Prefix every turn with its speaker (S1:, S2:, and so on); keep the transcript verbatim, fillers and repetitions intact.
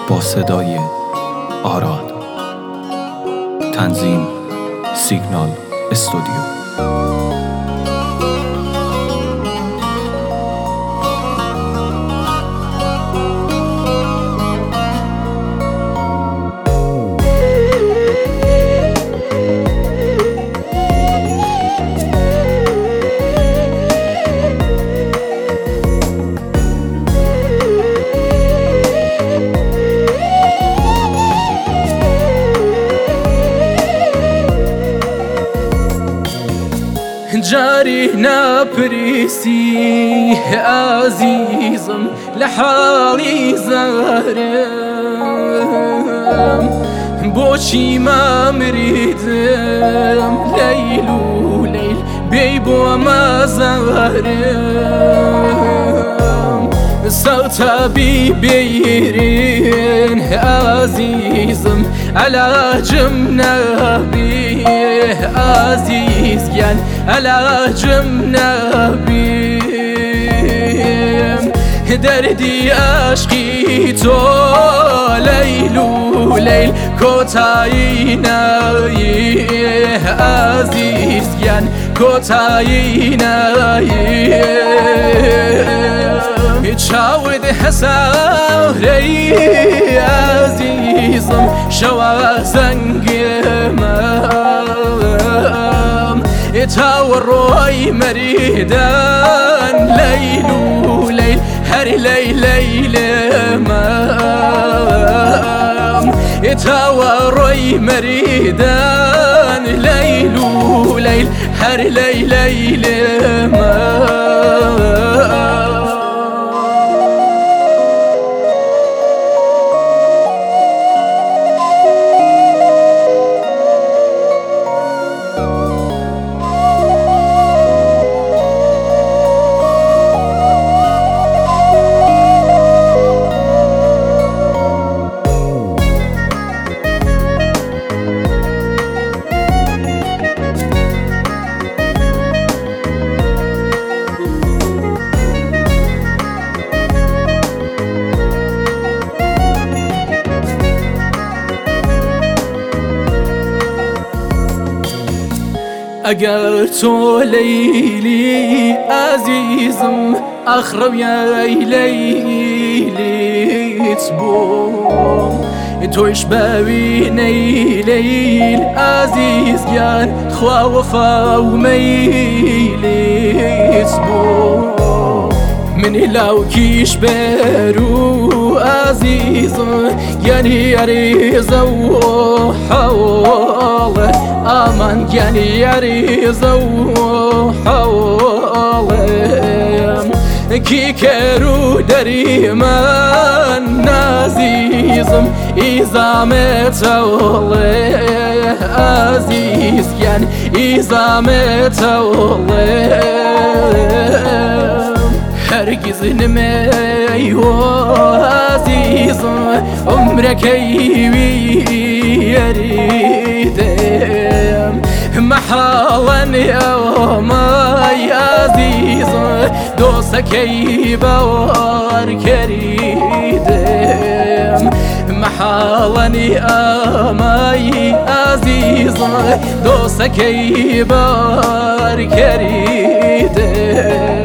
S1: با صدای آراد. تنظیم سیگنال استودیو.
S2: جاري نابريسي عزيزم لحالي زارم بوشي ما مريدم ليل وليل بيبو ما زارم صوتا بيبيرين عزيزم على جمنا بيه عزيز يعني على جمنا بيه دردي عشقي تو ليل وليل كوتاينا عزيز يعني كوتاينا تشاود حساري عزيزم شوا زنقمام يتاور روي مريدان ليل وليل هر ليل ليل مام يتاور روي مريدان ليل وليل هر ليل ليل مام اگر تو لیلی عزیزم اخرب یا لیلیت بوم توش ببینی لیل عزیز گر خوا وفا و میلیت بوم منی لو کیش برو عزیزم یعنی عریضه و حواله aman gel yariza halim ki keru deriman nazizim izamet oğle aziz gel izamet oğle her gizlime yo azizim umrek eyvi yeridem محالا يوم يا عزيز دوسك يبار كريدم محالا يوم يا عزيز دوسك يبار كريدم